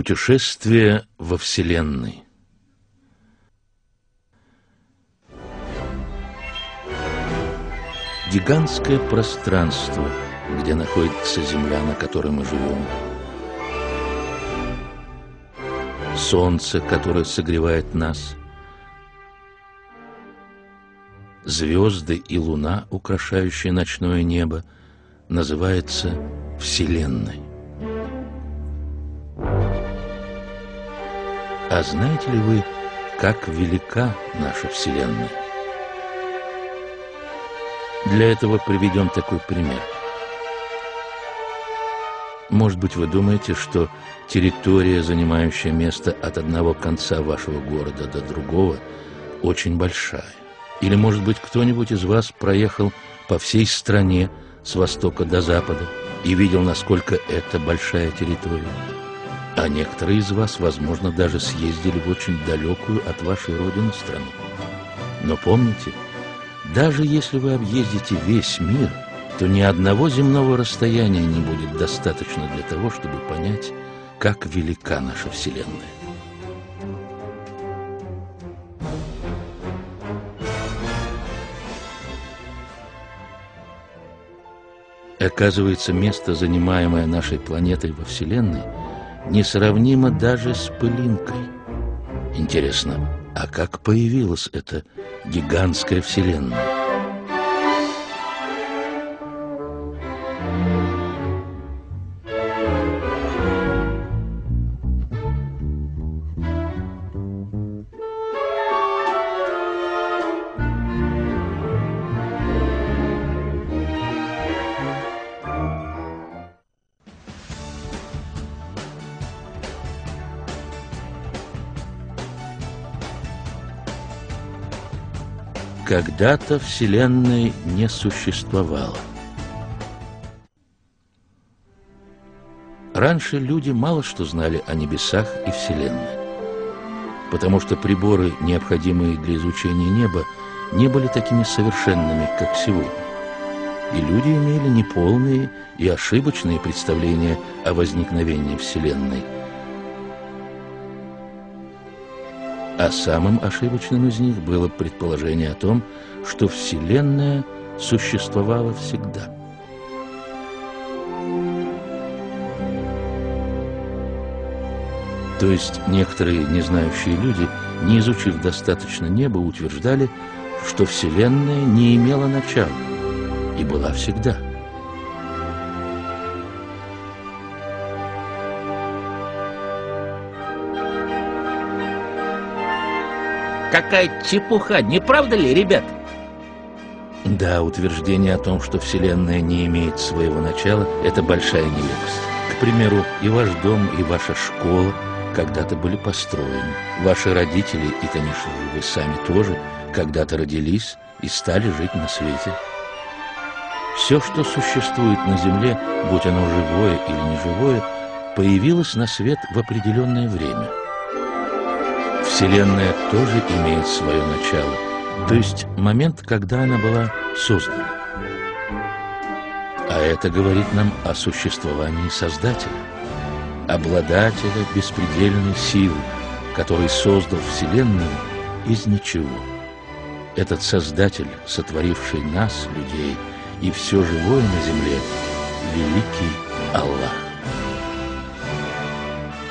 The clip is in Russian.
Путешествие во Вселенной. Гигантское пространство, где находится Земля, на которой мы живем. Солнце, которое согревает нас. Звезды и луна, украшающие ночное небо, называется Вселенной. А знаете ли вы, как велика наша Вселенная? Для этого приведем такой пример. Может быть, вы думаете, что территория, занимающая место от одного конца вашего города до другого, очень большая. Или, может быть, кто-нибудь из вас проехал по всей стране с востока до запада и видел, насколько это большая территория. А некоторые из вас, возможно, даже съездили в очень далекую от вашей родины страну. Но помните, даже если вы объездите весь мир, то ни одного земного расстояния не будет достаточно для того, чтобы понять, как велика наша Вселенная. Оказывается, место, занимаемое нашей планетой во Вселенной, несравнимо даже с пылинкой. Интересно, а как появилась эта гигантская Вселенная? Когда-то Вселенной не существовало. Раньше люди мало что знали о небесах и Вселенной, потому что приборы, необходимые для изучения неба, не были такими совершенными, как сегодня. И люди имели неполные и ошибочные представления о возникновении Вселенной. А самым ошибочным из них было предположение о том, что Вселенная существовала всегда. То есть некоторые незнающие люди, не изучив достаточно неба, утверждали, что Вселенная не имела начала и была всегда. Какая чепуха, не правда ли, ребят? Да, утверждение о том, что Вселенная не имеет своего начала, это большая нелепость. К примеру, и ваш дом, и ваша школа когда-то были построены. Ваши родители, и, конечно же, вы сами тоже, когда-то родились и стали жить на свете. Все, что существует на Земле, будь оно живое или неживое, появилось на свет в определенное время. Вселенная тоже имеет свое начало, то есть момент, когда она была создана. А это говорит нам о существовании Создателя, обладателя беспредельной силы, который создал Вселенную из ничего. Этот Создатель, сотворивший нас, людей, и все живое на земле, великий Аллах.